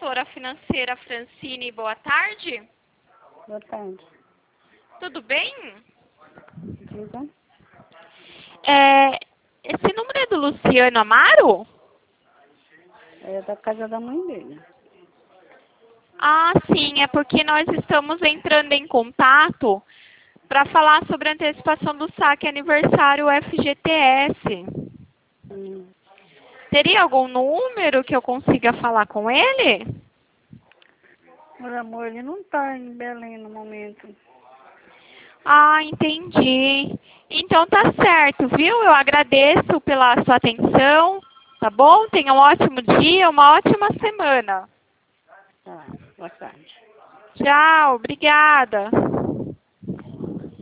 gestora financeira Francine, boa tarde. Boa tarde. Tudo bem? Diga. Esse número é do Luciano Amaro? É da casa da mãe dele. Ah, sim, é porque nós estamos entrando em contato para falar sobre a antecipação do saque aniversário FGTS. Teria algum número que eu consiga falar com ele? Meu amor, ele não tá em Belém no momento. Ah, entendi. Então tá certo, viu? Eu agradeço pela sua atenção, tá bom? Tenha um ótimo dia, uma ótima semana. Tá, boa tarde. Tchau, obrigada.